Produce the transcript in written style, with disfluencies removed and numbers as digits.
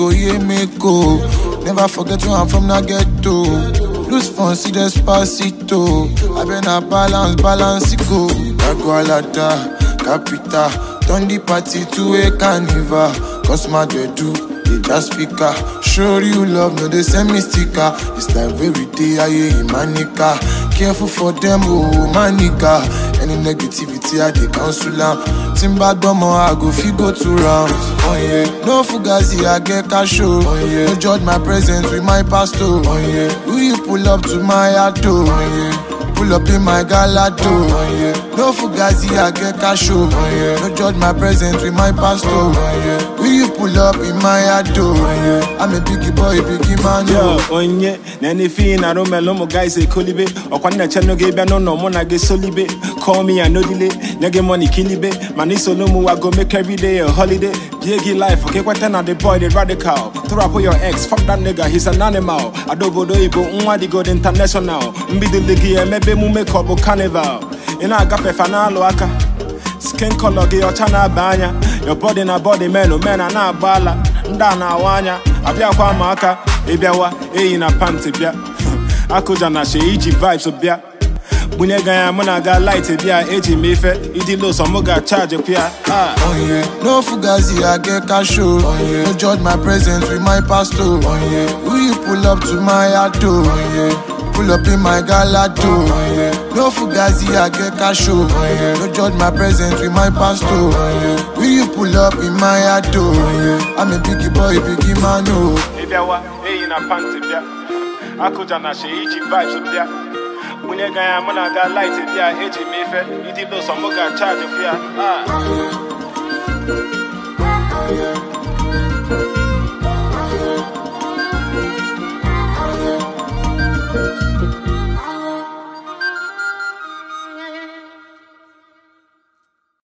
go, yeah, me go. Never forget where I'm from, not ghetto. Lose fun, see despacito. I been a balance, it go. Cagualada, capita. Turn the party to a carnival. Cause my do, they just speaker. Show you love, no they send me sticker. It's like every day I hear manica. Careful for them, oh manica. Any negativity I they cancel am. Timba domo I go go to rounds. Oh yeah, no fugazi I get cash oh yeah. No judge my presence with my pastor. Oh yeah, will you pull up to my ado? Oh yeah. Pull up in my galado, oh, yeah. No fugazi, I get cash, oh, yeah. No judge my presence with my pastor, oh, yeah. Will you pull up in my ado, oh, yeah. I'm a biggie boy, biggie man, yo, onye, nani fin, I don't know, guys, a colibe, or when I channel gave no mona get solibe. Call me, I know delay, nigga money kilibe, maniso no I go make every day a holiday. Biggie life, okay, what then are the boy, the radical. Throw up your ex, fuck that nigga, he's an animal. I don't go to Ibo, the good international. Mbi the ligi, maybe mu make up carnival. In a gape fanalo aka. Skin color, get your chana banya. Your body na body, man, no man, and na bala. Ndana wanya, abia kwa maka. Ebiawa, na panty bia. Akuja na she iji vibes of bia. Bunyega mona ga light bia eji mefe. Idi lo so moga charge pia. Oh yeah, no fugazi I get cash oh yeah. No judge my presence with my pastor. Oh yeah, will you pull up to my ado? Oh yeah. Pull up in my galado, oh, yeah. No fugazi, I get cash, oh, yeah. No judge my presence with my pastor, oh, yeah. Will you pull up in my ado, oh, yeah. I'm a biggie boy, biggie man, oh. Ebiawa, na panty bia. Akuja na she iji vibes of bia. Bunyega mona ga light bia eji mefe. Idi lo so moga charge bia.